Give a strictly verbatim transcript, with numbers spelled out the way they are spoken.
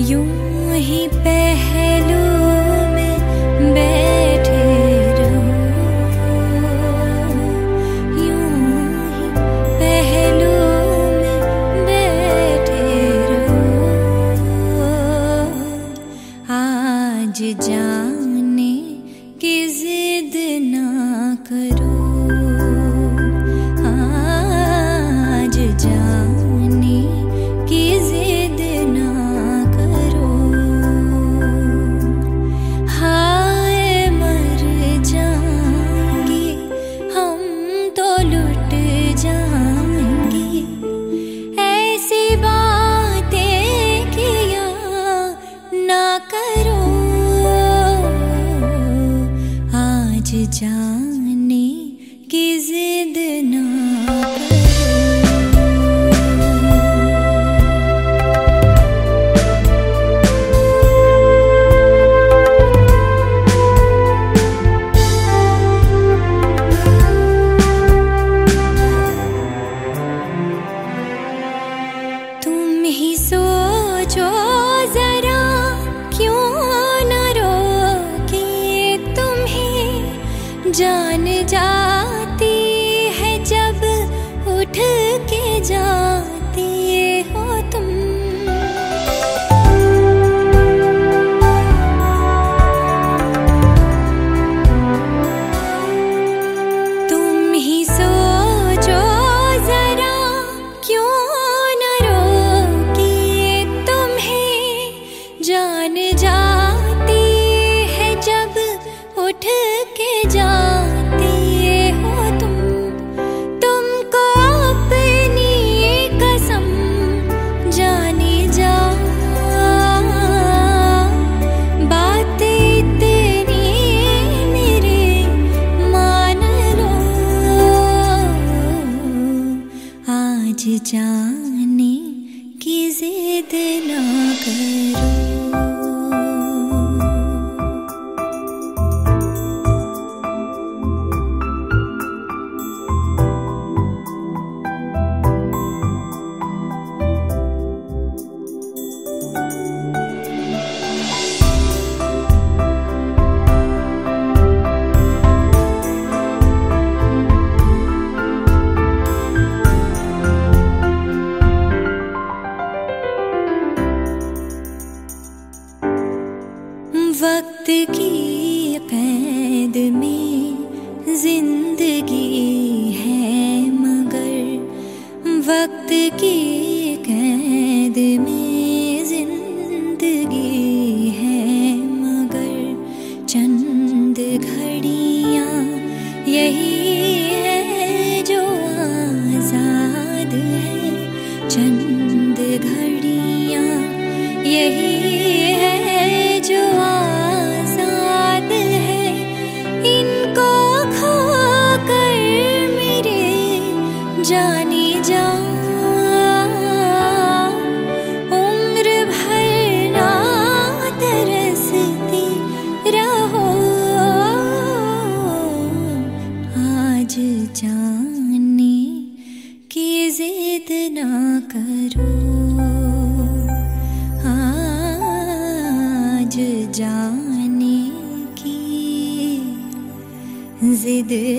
यूं ही पहलू में बैठे रहो, यूं ही पहलू में बैठे रहो। आज जाने की जिद ना करो, आज जाने की जिद ना करो। हाय मर जाएंगे हम तो लुट जाएंगे, ऐसी बातें किया ना करो। आज जाने की जिद ना ही सोचो जरा, क्यों न रोके तुम्हें जान जाती है जब उठ के जाते हो तुम। तुम ही सोचो जरा, क्यों जान जाती है जब उठ के जाते हो तुम। तुमको अपनी कसम जाने जा, बात इतनी मेरे मान लो। आज जाने की जिद ना करो। वक्त की कैद में जिंदगी है मगर, वक्त की कैद में जिंदगी है मगर, चंद घड़ियां यही है जो आजाद है। चंद घड़ियां यही है जो आजाद है। इनको खोकर मेरे जाने जा, उम्र भर ना तरसती रहो। आज जाने की जिद ना करो, आज जाने की जिद